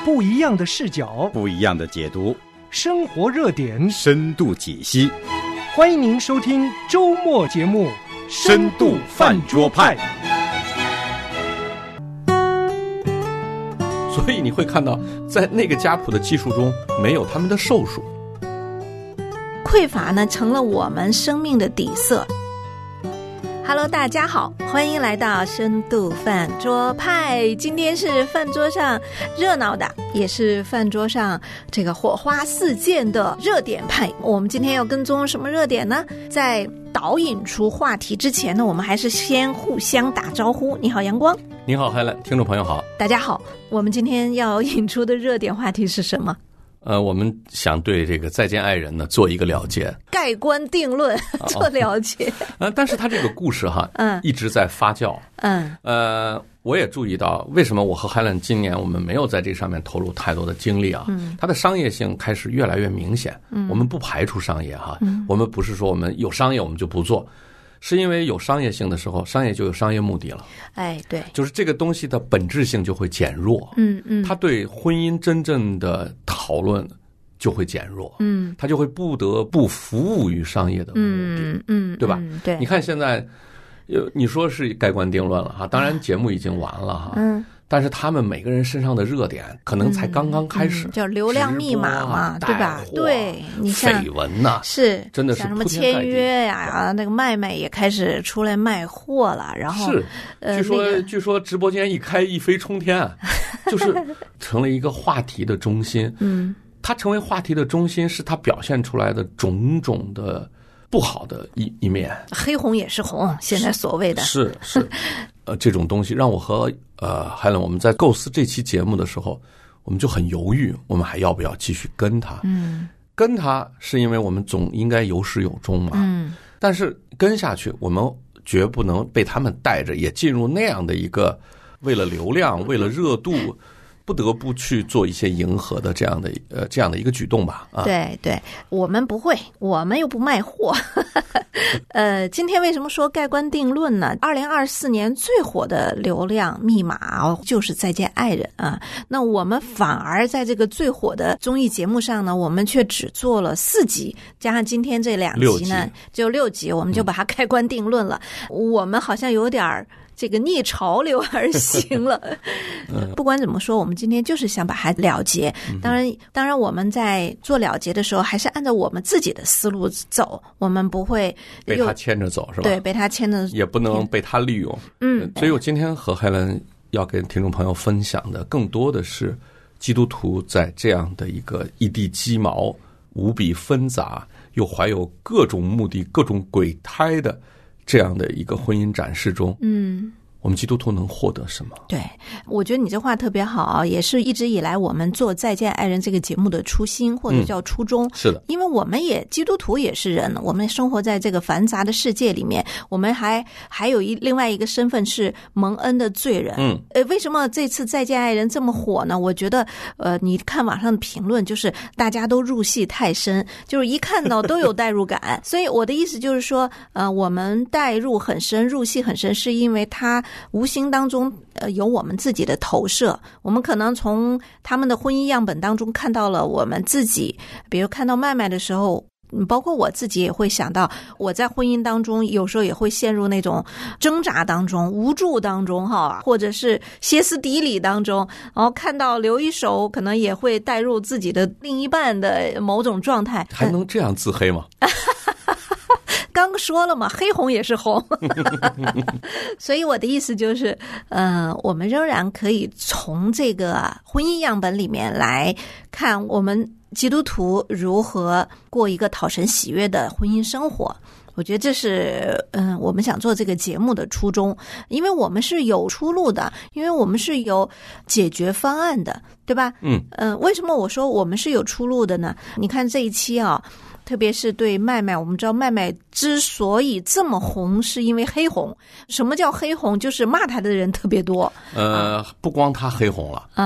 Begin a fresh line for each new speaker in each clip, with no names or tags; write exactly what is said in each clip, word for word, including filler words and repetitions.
不一样的视角，
不一样的解读，
生活热点
深度解析。
欢迎您收听周末节目《
深度饭桌派》。
所以你会看到，在那个家谱的技术中，没有他们的寿数。
匮乏呢，成了我们生命的底色。Hello， 大家好，欢迎来到深度饭桌派。今天是饭桌上热闹的，也是饭桌上这个火花四溅的热点派。我们今天要跟踪什么热点呢？在导引出话题之前呢，我们还是先互相打招呼。你好，阳光。
你好，海兰。听众朋友好。
大家好。我们今天要引出的热点话题是什么？
呃，我们想对这个再见爱人呢做一个了解，
盖棺定论，做了解。
呃，但是他这个故事哈，
嗯，
一直在发酵。
嗯，
呃，我也注意到，为什么我和海兰今年我们没有在这上面投入太多的精力啊？嗯，它的商业性开始越来越明显。嗯，我们不排除商业哈，嗯，我们不是说我们有商业我们就不做。是因为有商业性的时候，商业就有商业目的了。
哎，对，
就是这个东西的本质性就会减弱。
嗯嗯，
它对婚姻真正的讨论就会减弱。嗯，它就会不得不服务于商业的目的。
嗯嗯，
对吧？
嗯，对。
你看现在，你说是盖棺定论了哈，当然节目已经完了哈。嗯。但是他们每个人身上的热点可能才刚刚开始，
嗯嗯、叫流量密码嘛，对吧？对，你像
绯闻呐，
是
真的是
像什么签约呀，那个麦麦也开始出来卖货了，然后
是，
呃、
据说、
那个、
据说直播间一开一飞冲天，就是成了一个话题的中心。嗯，它成为话题的中心，是它表现出来的种种的不好的一一面。
黑红也是红，现在所谓的
是是。是呃，这种东西让我和呃海伦我们在构思这期节目的时候，我们就很犹豫，我们还要不要继续跟他？嗯，跟他是因为我们总应该有始有终嘛。嗯，但是跟下去，我们绝不能被他们带着，也进入那样的一个为了流量、为了热度，不得不去做一些迎合的这样的呃这样的一个举动吧。啊，
对对，我们不会，我们又不卖货。呃，今天为什么说盖棺定论呢？二零二四年最火的流量密码哦，就是再见爱人啊。那我们反而在这个最火的综艺节目上呢，我们却只做了四集，加上今天这两集呢，集就六集，我们就把它盖棺定论了。嗯、我们好像有点这个逆潮流而行了。不管怎么说，我们今天就是想把它了结。当然，当然我们在做了结的时候，还是按照我们自己的思路走，我们不会
被他牵着走，是吧？
对，被他牵着，
也不能被他利用。嗯，所以我今天和海伦要跟听众朋友分享的，更多的是基督徒在这样的一个一地鸡毛、无比纷杂又怀有各种目的、各种鬼胎的这样的一个婚姻展示中，嗯，我们基督徒能获得什么？
对，我觉得你这话特别好啊，也是一直以来我们做再见爱人这个节目的初心或者叫初衷。嗯、
是的，
因为我们也基督徒也是人，我们生活在这个繁杂的世界里面，我们还还有一另外一个身份是蒙恩的罪人。嗯，呃，为什么这次再见爱人这么火呢？我觉得，呃，你看网上的评论，就是大家都入戏太深，就是一看到都有代入感。所以我的意思就是说，呃，我们代入很深，入戏很深，是因为他无形当中呃有我们自己的投射，我们可能从他们的婚姻样本当中看到了我们自己，比如看到麦麦的时候，包括我自己也会想到，我在婚姻当中有时候也会陷入那种挣扎当中、无助当中哈，或者是歇斯底里当中，然后看到刘一手可能也会带入自己的另一半的某种状态。
还能这样自黑吗？
刚说了嘛，黑红也是红。所以我的意思就是，呃，我们仍然可以从这个婚姻样本里面来看我们基督徒如何过一个讨神喜悦的婚姻生活。我觉得这是嗯、呃，我们想做这个节目的初衷，因为我们是有出路的，因为我们是有解决方案的，对吧？嗯嗯、呃，为什么我说我们是有出路的呢？你看这一期啊。特别是对麦麦，我们知道麦麦之所以这么红，是因为黑红。什么叫黑红？就是骂他的人特别多。
呃，不光他黑红了，
啊，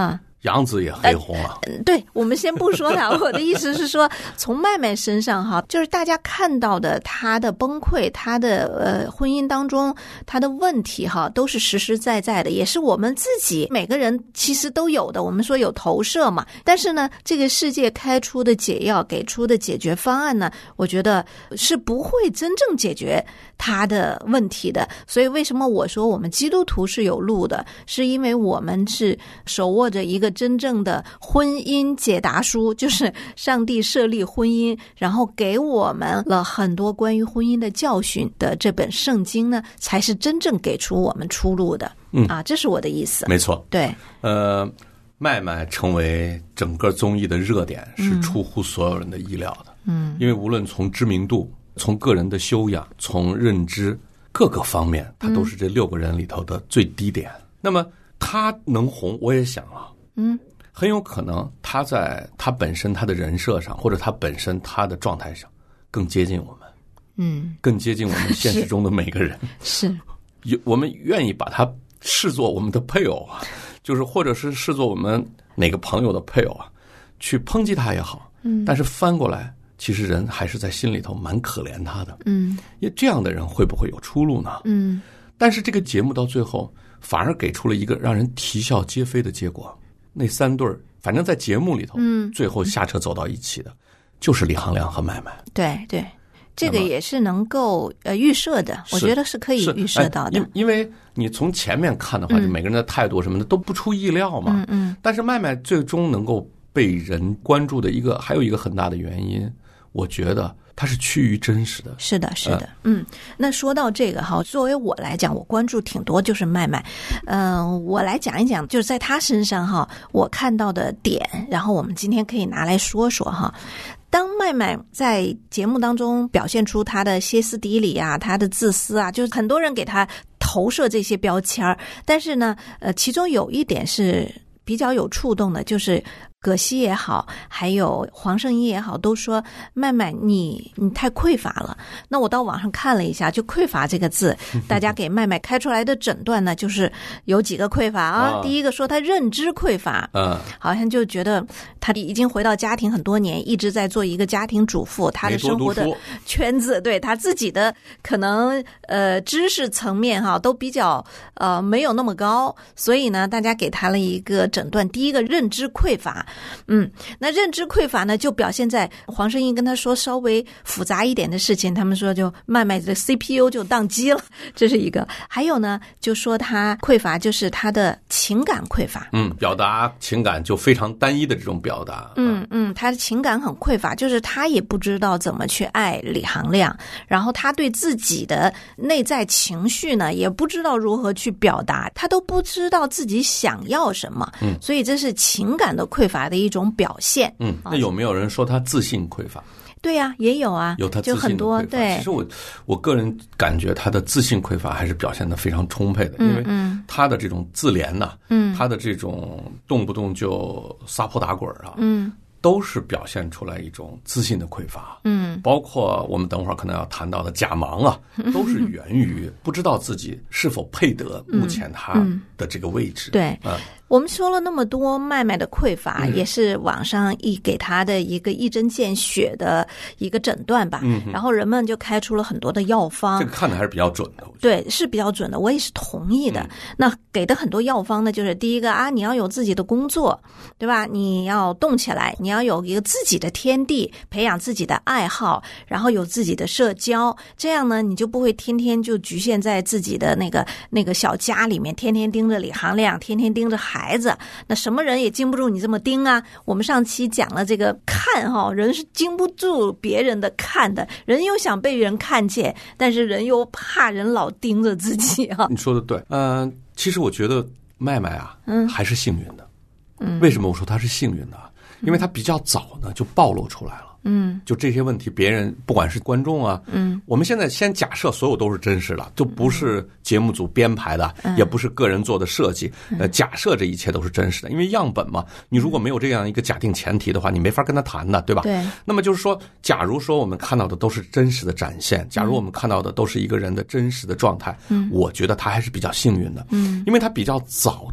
杨紫也黑红了、
呃。对，我们先不说他，我的意思是说，从麦麦身上哈，就是大家看到的他的崩溃，他的呃婚姻当中他的问题哈，都是实实在在的，也是我们自己每个人其实都有的。我们说有投射嘛，但是呢，这个世界开出的解药，给出的解决方案呢，我觉得是不会真正解决他的问题的。所以为什么我说我们基督徒是有路的，是因为我们是手握着一个真正的婚姻解答书，就是上帝设立婚姻，然后给我们了很多关于婚姻的教训的这本圣经呢，才是真正给出我们出路的。嗯啊，这是我的意思。
没错，
对，
呃，麦麦成为整个综艺的热点是出乎所有人的意料的。嗯，因为无论从知名度、从个人的修养、从认知各个方面，他都是这六个人里头的最低点。嗯、那么他能红，我也想啊，嗯，很有可能他在他本身他的人设上，或者他本身他的状态上，更接近我们，嗯，更接近我们现实中的每个人。
是，
有我们愿意把他视作我们的配偶啊，就是或者是视作我们哪个朋友的配偶啊，去抨击他也好，嗯，但是翻过来，其实人还是在心里头蛮可怜他的，嗯，因为这样的人会不会有出路呢？嗯，但是这个节目到最后反而给出了一个让人啼笑皆非的结果，那三对儿，反正在节目里头，嗯，最后下车走到一起的，就是李行亮和麦麦，
对对。这个也是能够呃预设的，我觉得是可以预设到的。
因因为你从前面看的话，就每个人的态度什么的都不出意料嘛。嗯嗯。但是麦麦最终能够被人关注的一个，还有一个很大的原因，我觉得它是趋于真实的。
是的，是的。嗯, 嗯，那说到这个哈，作为我来讲，我关注挺多，就是麦麦。嗯、呃，我来讲一讲，就是在他身上哈，我看到的点，然后我们今天可以拿来说说哈。当麦麦在节目当中表现出他的歇斯底里啊，他的自私啊，就是很多人给他投射这些标签儿，但是呢，呃，其中有一点是比较有触动的，就是葛西也好，还有黄圣依也好，都说麦麦你你太匮乏了。那我到网上看了一下，就匮乏这个字，大家给麦麦开出来的诊断呢，就是有几个匮乏啊。哦、第一个说他认知匮乏，嗯，好像就觉得他已经回到家庭很多年，一直在做一个家庭主妇，他的生活的圈子，对他自己的可能呃知识层面哈都比较呃没有那么高，所以呢，大家给他了一个诊断，第一个认知匮乏。嗯，那认知匮乏呢，就表现在黄圣依跟他说稍微复杂一点的事情，他们说就麦麦的 C P U 就宕机了，这是一个。还有呢，就说他匮乏就是他的情感匮乏，
嗯，表达情感就非常单一的这种表达，
嗯嗯，他的情感很匮乏，就是他也不知道怎么去爱李行亮，然后他对自己的内在情绪呢，也不知道如何去表达，他都不知道自己想要什么，嗯，所以这是情感的匮乏的一种表现。
嗯，那有没有人说他自信匮乏？
对呀、啊，也有啊，
有他自信的匮乏。就很多对，其实我我个人感觉他的自信匮乏还是表现得非常充沛的，
嗯、
因为他的这种自怜呐、啊，嗯，他的这种动不动就撒泼打滚啊，嗯。都是表现出来一种自信的匮乏，嗯，包括我们等会儿可能要谈到的假盲啊，都是源于不知道自己是否配得目前他的这个位置。
嗯嗯、对，嗯。我们说了那么多麦麦的匮乏，嗯、也是网上一给他的一个一针见血的一个诊断吧。嗯，然后人们就开出了很多的药方，
这个看的还是比较准的。
对，是比较准的，我也是同意的。嗯、那给的很多药方呢，就是第一个啊，你要有自己的工作，对吧？你要动起来，你要有一个自己的天地，培养自己的爱好，然后有自己的社交，这样呢，你就不会天天就局限在自己的那个那个小家里面，天天盯着李行亮，天天盯着孩子，那什么人也经不住你这么盯啊。我们上期讲了这个看哈，人是经不住别人的看的，人又想被人看见，但是人又怕人老盯着自己哈。
你说的对，嗯、呃，其实我觉得麦麦啊，嗯，还是幸运的。嗯，为什么我说他是幸运的？因为他比较早呢就暴露出来了。嗯，就这些问题，别人不管是观众啊，嗯，我们现在先假设所有都是真实的，就不是节目组编排的，嗯、也不是个人做的设计，呃，假设这一切都是真实的，因为样本嘛，你如果没有这样一个假定前提的话，你没法跟他谈的，对吧？
对。
那么就是说，假如说我们看到的都是真实的展现，假如我们看到的都是一个人的真实的状态，嗯，我觉得他还是比较幸运的，嗯，因为他比较早的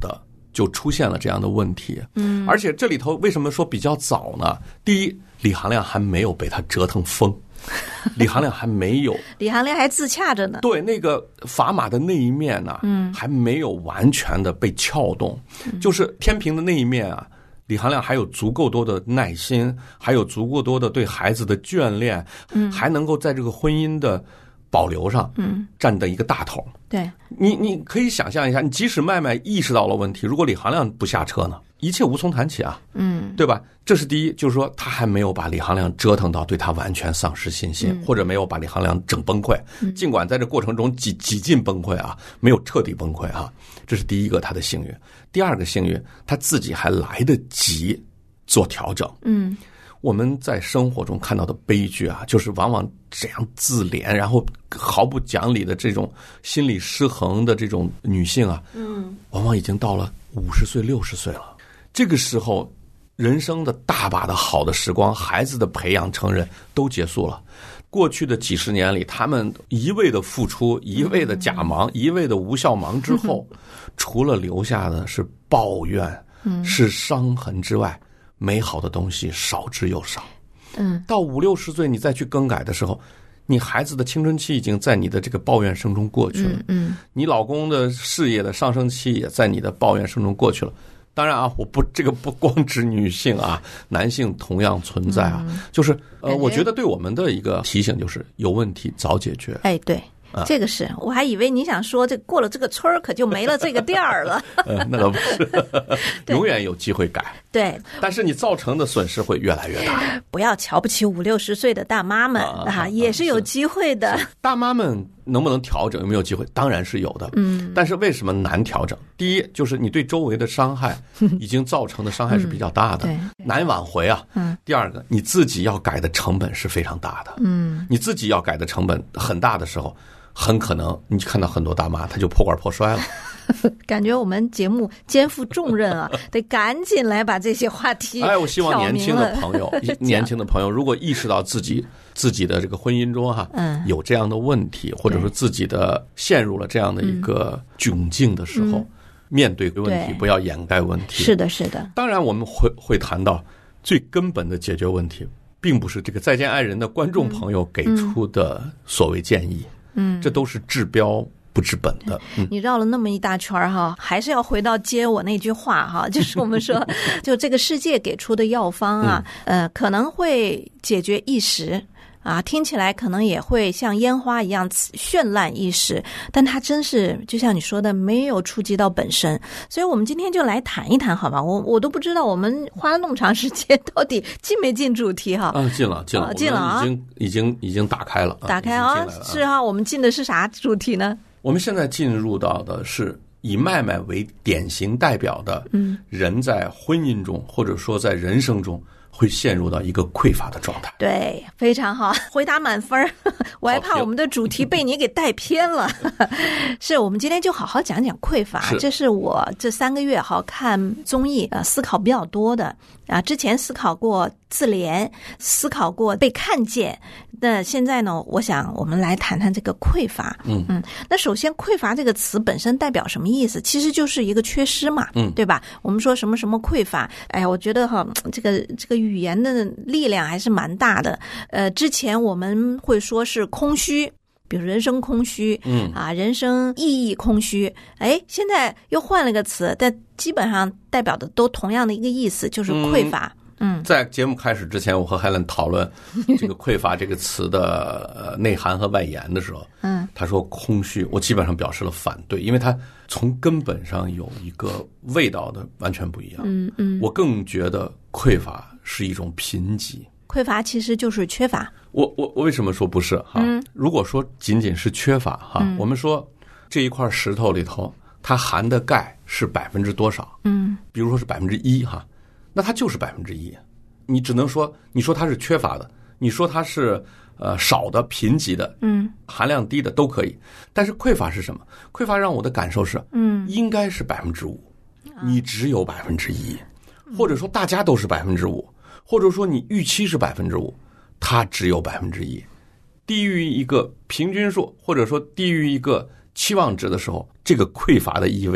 就出现了这样的问题。嗯，而且这里头为什么说比较早呢？第一，李行亮还没有被他折腾疯，李行亮还没有，
李行亮还自洽着呢。
对，那个砝码的那一面呢、啊，嗯，还没有完全的被撬动，嗯、就是天平的那一面啊。李行亮还有足够多的耐心，还有足够多的对孩子的眷恋，嗯，还能够在这个婚姻的保留上，嗯，占的一个大头。
对，
你你可以想象一下，你即使麦麦意识到了问题，如果李行亮不下车呢，一切无从谈起啊，嗯，对吧？这是第一，就是说他还没有把李行亮折腾到对他完全丧失信心，嗯、或者没有把李行亮整崩溃，嗯、尽管在这过程中几几近崩溃啊，没有彻底崩溃啊，这是第一个他的幸运。第二个幸运，他自己还来得及做调整。嗯，我们在生活中看到的悲剧啊，就是往往这样自怜，然后毫不讲理的这种心理失衡的这种女性啊，嗯，往往已经到了五十岁、六十岁了。这个时候，人生的大把的好的时光，孩子的培养、成人都结束了。过去的几十年里，他们一味的付出，一味的假忙，一味的无效忙之后，除了留下的是抱怨，是伤痕之外，美好的东西少之又少。嗯，到五六十岁你再去更改的时候，你孩子的青春期已经在你的这个抱怨声中过去了。嗯，嗯你老公的事业的上升期也在你的抱怨声中过去了。当然啊，我不这个不光指女性啊，男性同样存在啊。嗯、就是呃，我觉得对我们的一个提醒就是有问题早解决。
哎，对。啊、这个是，我还以为你想说，这过了这个村儿可就没了这个店儿了。
呃，那倒不是，永远有机会改。
对，
但是你造成的损失会越来越大。
不要瞧不起五六十岁的大妈们 啊, 啊，也是有机会的。
大妈们能不能调整，有没有机会？当然是有的。嗯，但是为什么难调整？第一，就是你对周围的伤害已经造成的伤害是比较大的，嗯、难挽回啊。嗯。第二个，你自己要改的成本是非常大的。嗯，你自己要改的成本很大的时候。很可能你看到很多大妈她就破罐破摔了。
感觉我们节目肩负重任啊，得赶紧来把这些话题。
哎，我希望年轻的朋友，年轻的朋友如果意识到自己自己的这个婚姻中哈、啊，嗯，有这样的问题，或者说自己的陷入了这样的一个窘境的时候，嗯、面对问题不要掩盖问题。
是的，是的。
当然，我们会会谈到最根本的解决问题，并不是这个再见爱人的观众朋友给出的所谓建议。嗯，这都是治标不治本的。嗯、
你绕了那么一大圈哈，还是要回到接我那句话哈，就是我们说，就这个世界给出的药方啊，嗯、呃，可能会解决一时。啊，听起来可能也会像烟花一样绚烂一时，但它真是就像你说的，没有触及到本身。所以我们今天就来谈一谈，好吧？我我都不知道我们花了那么长时间，到底进没进主题哈？
啊，进了，进了，
啊、进了啊！
已经已经已经打开了，
打开啊！是啊，我们进的是啥主题呢？
我们现在进入到的是以麦麦为典型代表的，嗯，人在婚姻中或者说在人生中。会陷入到一个匮乏的状态。
对，非常好，回答满分。我还怕我们的主题被你给带偏了。是我们今天就好好讲讲匮乏，是这是我这三个月好看综艺呃思考比较多的啊。之前思考过自怜，思考过被看见，那现在呢，我想我们来谈谈这个匮乏。嗯嗯，那首先匮乏这个词本身代表什么意思？其实就是一个缺失嘛，嗯，对吧？我们说什么什么匮乏，哎呀，我觉得哈，这个这个语言的力量还是蛮大的。呃，之前我们会说是空虚，比如人生空虚，嗯啊，人生意义空虚。哎，现在又换了个词，但基本上代表的都同样的一个意思，就是匮乏。嗯，
在节目开始之前，我和海伦讨论这个匮乏这个词的呃内涵和外延的时候，嗯，他说空虚，我基本上表示了反对，因为他从根本上有一个味道的完全不一样。嗯嗯，我更觉得匮乏是一种贫瘠。
匮乏其实就是缺乏。
我我我为什么说不是哈？嗯、如果说仅仅是缺乏哈，嗯、我们说这一块石头里头它含的钙是百分之多少？嗯，比如说是百分之一哈。那它就是百分之一，你只能说，你说它是缺乏的，你说它是呃少的、贫瘠的，嗯，含量低的都可以。但是匮乏是什么？匮乏让我的感受是，嗯，应该是百分之五，你只有百分之一，或者说大家都是百分之五，或者说你预期是百分之五，它只有百分之一，低于一个平均数，或者说低于一个期望值的时候，这个匮乏的意味就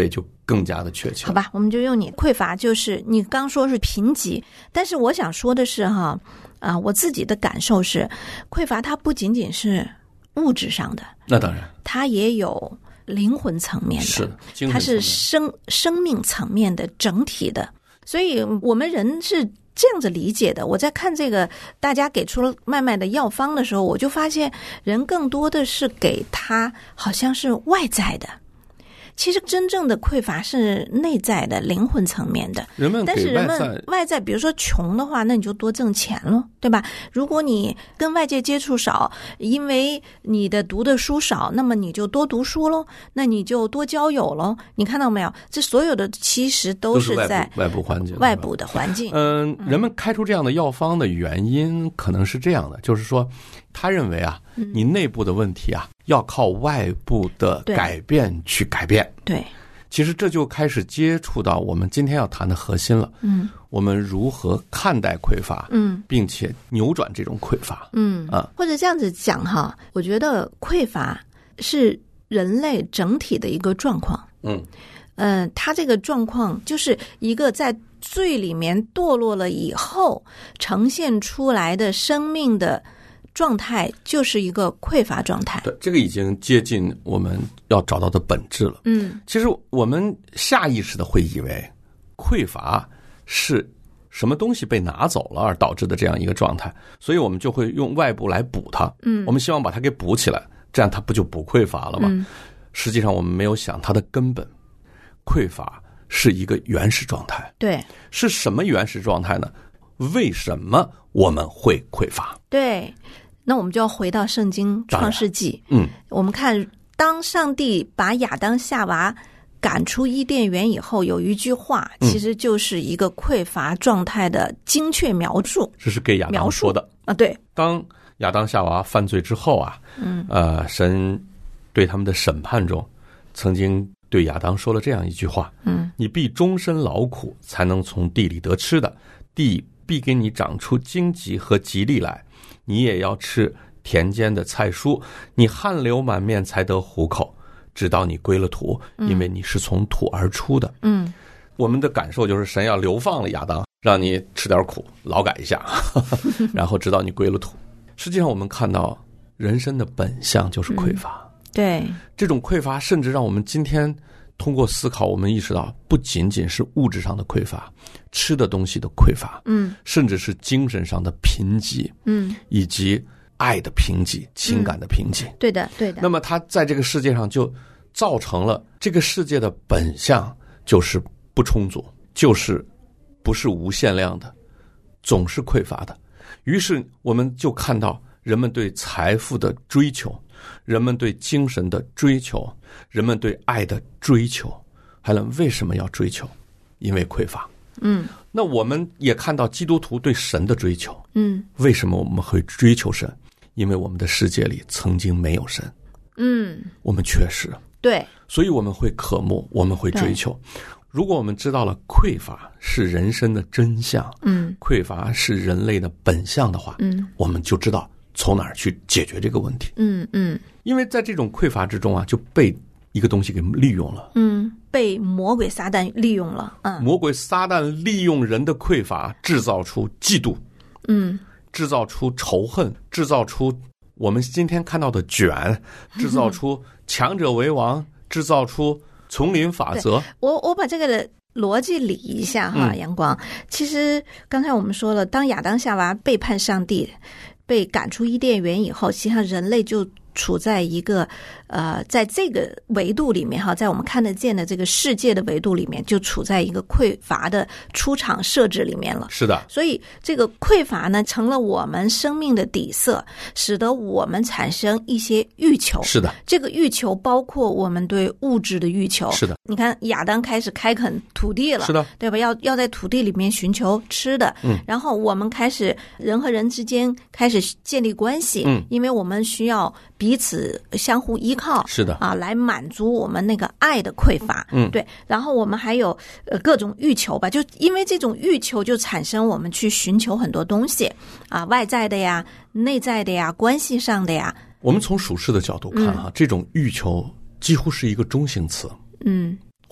更加的确切。
好吧，我们就用你匮乏，就是你刚说是贫瘠，但是我想说的是哈，啊、呃，我自己的感受是，匮乏它不仅仅是物质上的，
那当然，
它也有灵魂层面的，
是的，
它是生生命层面的整体的，所以我们人是这样子理解的。我在看这个大家给出了麦麦的药方的时候，我就发现人更多的是给他好像是外在的，其实真正的匮乏是内在的灵魂层面的。
人们
但是人们外在比如说穷的话，那你就多挣钱咯，对吧？如果你跟外界接触少，因为你的读的书少，那么你就多读书咯，那你就多交友咯。你看到没有，这所有的其实都是在
外部环境
外部的环境。
嗯，人们开出这样的药方的原因可能是这样的，就是说他认为啊，你内部的问题啊要靠外部的改变去改变。
对，
其实这就开始接触到我们今天要谈的核心了。
嗯，
我们如何看待匮乏，
嗯，并
且扭转这种匮乏。
嗯
啊，
或者这样子讲哈，我觉得匮乏是人类整体的一个状况。
嗯，
呃，它这个状况就是一个在罪里面堕落了以后呈现出来的生命的状态，就是一个匮乏状态。
对，这个已经接近我们要找到的本质了。
嗯，
其实我们下意识的会以为匮乏是什么东西被拿走了而导致的这样一个状态，所以我们就会用外部来补它。
嗯，
我们希望把它给补起来，这样它不就不匮乏了吗？
嗯，
实际上我们没有想它的根本，匮乏是一个原始状态。
对，
是什么原始状态呢？为什么我们会匮乏？
对，那我们就要回到圣经创世纪。
嗯，
我们看当上帝把亚当夏娃赶出伊甸园以后，有一句话其实就是一个匮乏状态的精确描述。
这是给亚当说的
啊，对。
当亚当夏娃犯罪之后啊，
嗯，
呃，神对他们的审判中，曾经对亚当说了这样一句话：
嗯，
你必终身劳苦，才能从地里得吃的，地必给你长出荆棘和吉利来，你也要吃田间的菜蔬，你汗流满面才得糊口，直到你归了土，因为你是从土而出的。
嗯，
我们的感受就是神要流放了亚当，让你吃点苦，劳改一下，然后直到你归了土。实际上我们看到人生的本相就是匮乏。
嗯，对，
这种匮乏甚至让我们今天通过思考，我们意识到不仅仅是物质上的匮乏，吃的东西的匮乏，
嗯，
甚至是精神上的贫瘠，
嗯，
以及爱的贫瘠，情感的贫瘠。
对的，对的。
那么它在这个世界上就造成了这个世界的本相就是不充足，就是不是无限量的，总是匮乏的。于是我们就看到人们对财富的追求，人们对精神的追求，人们对爱的追求。海伦为什么要追求？因为匮乏。
嗯，
那我们也看到基督徒对神的追求。
嗯，
为什么我们会追求神？因为我们的世界里曾经没有神。
嗯，
我们缺失。
对，
所以我们会渴慕，我们会追求。如果我们知道了匮乏是人生的真相，
嗯，
匮乏是人类的本相的话，
嗯，
我们就知道从哪儿去解决这个问题。
嗯嗯，
因为在这种匮乏之中啊，就被一个东西给利用了。
嗯，被魔鬼撒旦利用了。嗯，
魔鬼撒旦利用人的匮乏，制造出嫉妒，
嗯，
制造出仇恨，制造出我们今天看到的卷，制造出强者为王，制造出丛林法则。
我我把这个的逻辑理一下哈，
嗯、
阳光。其实刚才我们说了，当亚当夏娃背叛上帝，被赶出伊甸园以后，实际上人类就处在一个呃，在这个维度里面哈，在我们看得见的这个世界的维度里面，就处在一个匮乏的出场设置里面了。
是的，
所以这个匮乏呢，成了我们生命的底色，使得我们产生一些欲求。
是的，
这个欲求包括我们对物质的欲求。
是的，
你看亚当开始开垦土地了，
是的，
对吧？要要在土地里面寻求吃的。
嗯，
然后我们开始人和人之间开始建立关系。
嗯，
因为我们需要彼此相互依靠。
是的
啊，来满足我们那个爱的匮乏。
嗯，
对。然后我们还有呃各种欲求吧，就因为这种欲求就产生我们去寻求很多东西啊，外在的呀、内在的呀、关系上的呀。
我们从属世的角度看哈、啊嗯，这种欲求几乎是一个中性词。
嗯，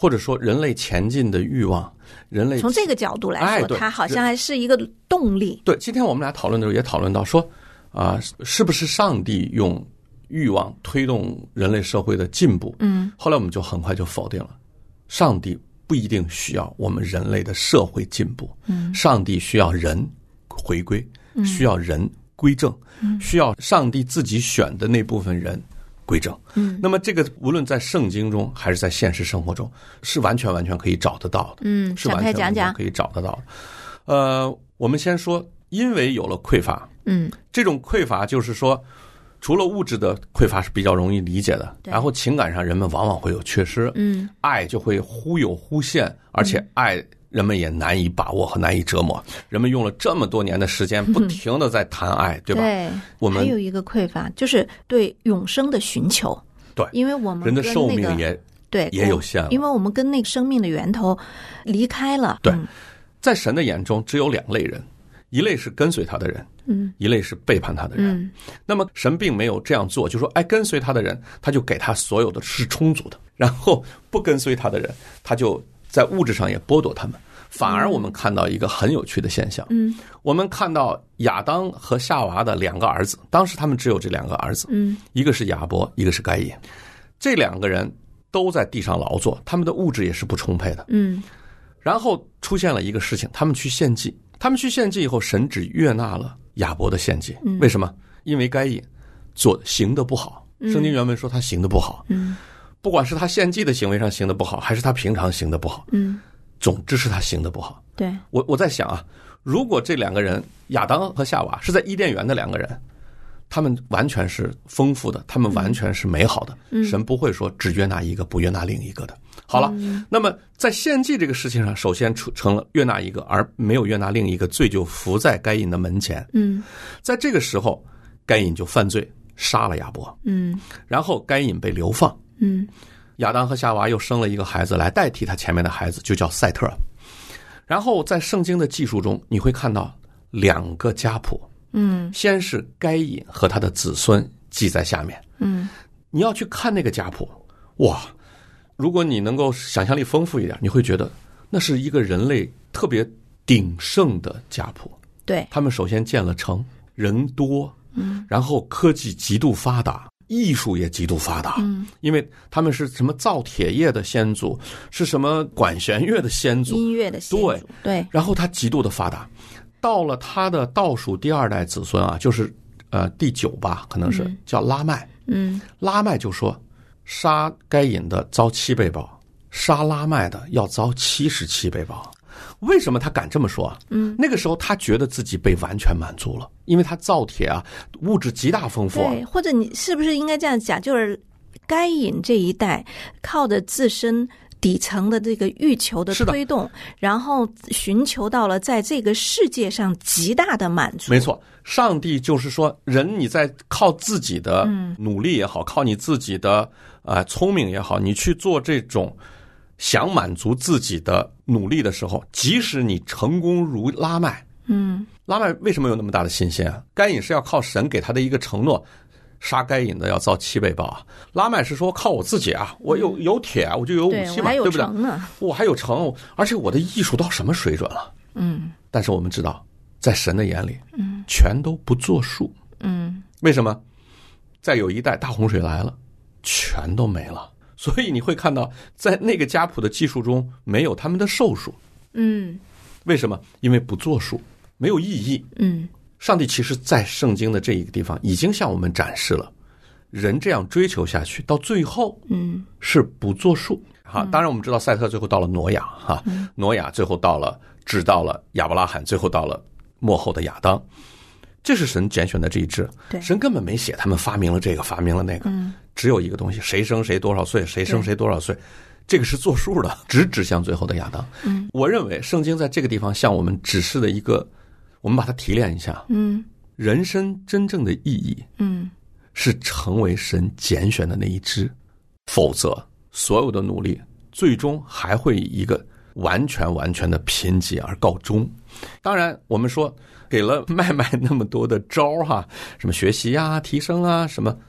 或者说人类前进的欲望，人类
从这个角度来说，
哎、
它好像还是一个动力。
对，今天我们俩讨论的时候也讨论到说，啊、呃，是不是上帝用欲望推动人类社会的进步？嗯，后来我们就很快就否定了，上帝不一定需要我们人类的社会进步，嗯，上帝需要人回归，需要人归正，嗯，需要上帝自己选的那部分人归正。嗯，那么这个无论在圣经中还是在现实生活中，是完全完全可以找得到的。
嗯，
是完全完全可以找得到的。呃，我们先说，因为有了匮乏，嗯，这种匮乏就是说，除了物质的匮乏是比较容易理解的，然后情感上人们往往会有缺失，嗯，爱就会忽有忽现，而且爱人们也难以把握和难以折磨。人们用了这么多年的时间，不停的在谈爱，嗯、对吧？
对，
我们
还有一个匮乏就是对永生的寻求。
对，
因为我们、
那个、人的寿命也
对
也有限了，
因为我们跟那个生命的源头离开了。
对，嗯、在神的眼中只有两类人。一类是跟随他的人，嗯，一类是背叛他的人。嗯，那么神并没有这样做，就说，哎，跟随他的人，他就给他所有的是充足的；然后不跟随他的人，他就在物质上也剥夺他们。反而我们看到一个很有趣的现象，嗯，我们看到亚当和夏娃的两个儿子，当时他们只有这两个儿子，嗯，一个是亚伯，一个是该隐，这两个人都在地上劳作，他们的物质也是不充沛的，嗯，然后出现了一个事情，他们去献祭。他们去献祭以后，神只悦纳了亚伯的献祭。嗯、为什么？因为该隐做行得不好。圣经原文说他行得不好。嗯，不管是他献祭的行为上行得不好，还是他平常行得不好。嗯，总之是他行得不好。
对，
我我在想啊，如果这两个人亚当和夏娃是在伊甸园的两个人，他们完全是丰富的，他们完全是美好的。嗯、神不会说只悦纳一个，不悦纳另一个的。好了，那么在献祭这个事情上，首先成了悦纳一个，而没有悦纳另一个，罪就伏在该隐的门前。嗯，在这个时候，该隐就犯罪，杀了亚伯。嗯，然后该隐被流放。嗯，亚当和夏娃又生了一个孩子来代替他前面的孩子，就叫赛特。然后在圣经的记述中，你会看到两个家谱。嗯，先是该隐和他的子孙记在下面。嗯，你要去看那个家谱，哇！如果你能够想象力丰富一点，你会觉得那是一个人类特别鼎盛的家谱。
对，
他们首先建了城，人多，嗯，然后科技极度发达，艺术也极度发达，嗯，因为他们是什么造铁业的先祖，是什么管弦乐的先祖，
音乐的先祖，
对
对，
然后他极度的发达，到了他的倒数第二代子孙啊，就是呃第九吧，可能是、嗯、叫拉麦，嗯，拉麦就说。杀该隐的遭七倍报，杀拉麦的要遭七十七倍报。为什么他敢这么说啊？嗯，那个时候他觉得自己被完全满足了，因为他造铁啊，物质极大丰富、啊。
对，或者你是不是应该这样讲？就是该隐这一代靠着自身底层的这个欲求的推动，然后寻求到了在这个世界上极大的满足。
没错，上帝就是说，人你在靠自己的努力也好，嗯、靠你自己的呃聪明也好，你去做这种想满足自己的努力的时候，即使你成功如拉麦，嗯，拉麦为什么有那么大的信心啊？该隐是要靠神给他的一个承诺。杀该隐的要遭七倍报啊！拉麦是说靠我自己啊，我有有铁啊，我就有武器嘛， 对, 对不对？我还有城，而且我的艺术到什么水准了？嗯，但是我们知道，在神的眼里，嗯，全都不作数。嗯，为什么？再有一代大洪水来了，全都没了。所以你会看到，在那个家谱的记述中，没有他们的寿数。嗯，为什么？因为不作数，没有意义。嗯。上帝其实在圣经的这一个地方已经向我们展示了，人这样追求下去，到最后，嗯，是不作数。哈，当然我们知道赛特最后到了挪亚，哈，挪亚最后到了，直到了亚伯拉罕，最后到了末后的亚当，这是神拣选的这一支。神根本没写他们发明了这个，发明了那个，嗯，只有一个东西，谁生谁多少岁，谁生谁多少岁，这个是作数的，只指向最后的亚当。嗯，我认为圣经在这个地方向我们指示的一个。我们把它提炼一下，嗯，人生真正的意义，嗯，是成为神拣选的那一支，否则所有的努力最终还会以一个完全完全的贫瘠而告终。当然，我们说给了麦麦那么多的招哈，什么学习啊、提升啊，什么，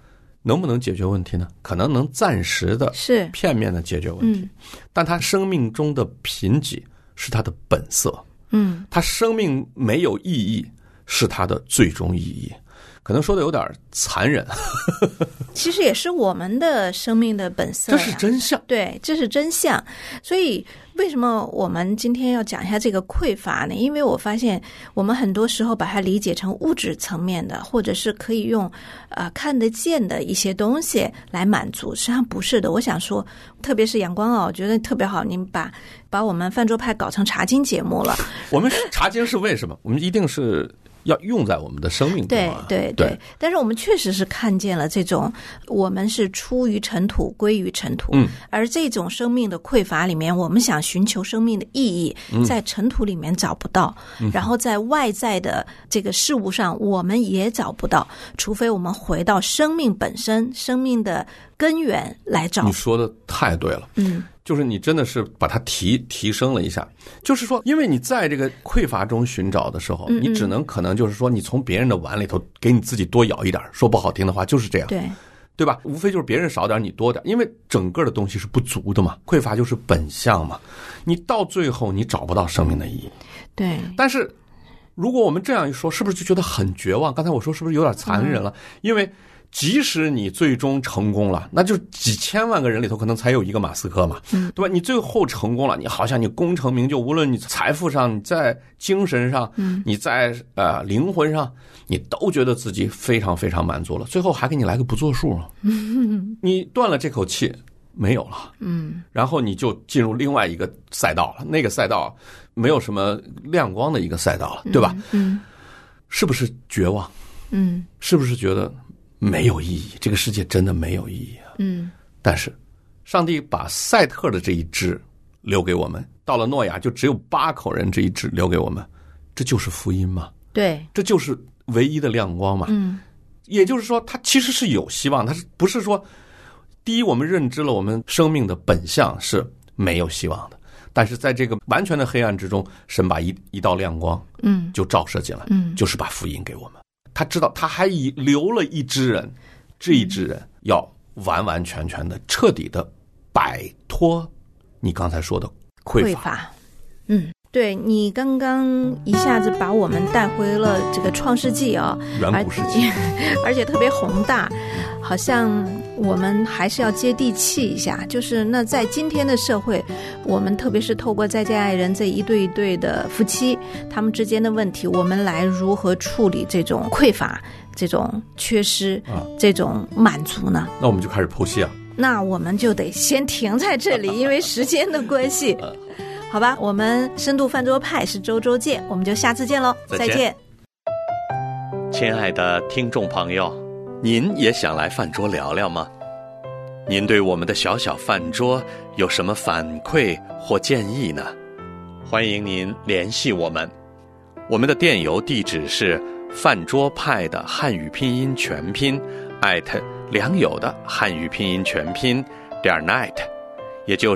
能不能解决问题呢？可能能暂时的、
是
片面的解决问题，
嗯、
但他生命中的贫瘠是他的本色，
嗯，
他生命没有意义是他的最终意义。可能说的有点残忍，
其实也是我们的生命的本色，
这是真相。
对，这是真相。所以为什么我们今天要讲一下这个匮乏呢？因为我发现我们很多时候把它理解成物质层面的，或者是可以用呃看得见的一些东西来满足，实际上不是的。我想说，特别是阳光啊，我觉得特别好，你们把把我们饭桌派搞成茶经节目了。
我们茶经是为什么？我们一定是要用在我们的生命中、啊、
对对 对, 对但是我们确实是看见了这种我们是出于尘土归于尘土、嗯、而这种生命的匮乏里面，我们想寻求生命的意义、嗯、在尘土里面找不到、嗯、然后在外在的这个事物上我们也找不到，除非我们回到生命本身，生命的根源来找。
你说的太对了，嗯，就是你真的是把它提提升了一下，就是说因为你在这个匮乏中寻找的时候，嗯嗯，你只能可能就是说你从别人的碗里头给你自己多舀一点，说不好听的话就是这样，
对
对吧？无非就是别人少点你多点，因为整个的东西是不足的嘛，匮乏就是本相嘛，你到最后你找不到生命的意义。
对，
但是如果我们这样一说，是不是就觉得很绝望？刚才我说是不是有点残忍了、嗯、因为即使你最终成功了，那就几千万个人里头可能才有一个马斯克嘛，嗯，对吧？你最后成功了，你好像你功成名就，无论你财富上，你在精神上，嗯，你在呃灵魂上，你都觉得自己非常非常满足了。最后还给你来个不作数了，嗯，你断了这口气没有了，嗯，然后你就进入另外一个赛道了，那个赛道没有什么亮光的一个赛道了，对吧？嗯，是不是绝望？嗯，是不是觉得没有意义？这个世界真的没有意义啊！嗯，但是上帝把赛特的这一支留给我们，到了诺亚就只有八口人这一支留给我们，这就是福音嘛？
对，
这就是唯一的亮光嘛。嗯，也就是说，它其实是有希望，它是不是说，第一，我们认知了我们生命的本相是没有希望的，但是在这个完全的黑暗之中，神把一一道亮光，嗯，就照射进来，嗯，就是把福音给我们。他知道他还已留了一支人，这一支人要完完全全的彻底的摆脱你刚才说的匮乏。
嗯，对，你刚刚一下子把我们带回了这个创世纪啊，
远古世纪，
而且特别宏大，好像我们还是要接地气一下。就是那在今天的社会，我们特别是透过再见爱人这一对一对的夫妻，他们之间的问题，我们来如何处理这种匮乏、这种缺失、啊、这种满足呢？
那我们就开始剖析啊。
那我们就得先停在这里，因为时间的关系。好吧，我们深度饭桌派是周周见，我们就下次见喽，再见。再见。
亲爱的听众朋友，您也想来饭桌聊聊吗？您对我们的小小饭桌有什么反馈或建议呢？欢迎您联系我们，我们的电邮地址是饭桌派的汉语拼音全拼 at 良友的汉语拼音全拼点 net， 也就是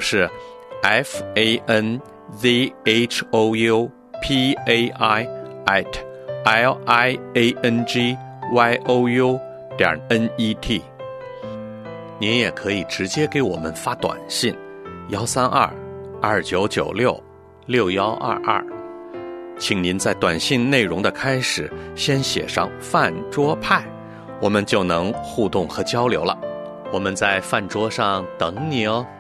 f a n z h o u p a i at l i a n g y o u 点 n e t。 您也可以直接给我们发短信幺三二二九九六六幺二二，请您在短信内容的开始先写上饭桌派，我们就能互动和交流了。我们在饭桌上等你哦。